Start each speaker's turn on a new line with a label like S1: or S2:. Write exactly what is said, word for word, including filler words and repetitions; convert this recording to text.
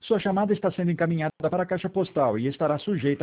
S1: Sua chamada está sendo encaminhada para a caixa postal e estará sujeita